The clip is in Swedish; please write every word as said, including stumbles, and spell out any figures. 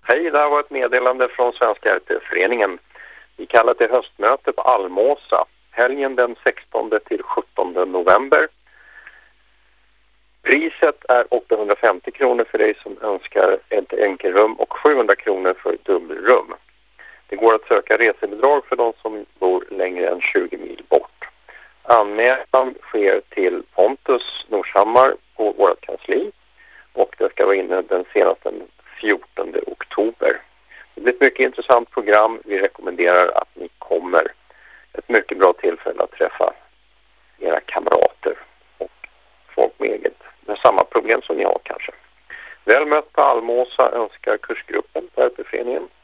Hej, det här var ett meddelande från Svenska R T-föreningen. Vi kallar till höstmöte på Almåsa, helgen den sextonde till sjuttonde november. Priset är åttahundrafemtio kronor för dig som önskar ett enkelrum och sjuhundra kronor för dubbelrum. Det går att söka resebidrag för de som bor längre än tjugo mil bort. Anmälan sker till Pontus Norshammar på vårt kansli och det ska vara inne den senaste fjortonde oktober. Det blir ett mycket intressant program. Vi rekommenderar att ni kommer. Ett mycket bra tillfälle att träffa era kamrater och folk med eget med samma problem som ni har kanske. Väl mött på Almåsa önskar kursgruppen på R T-föreningen.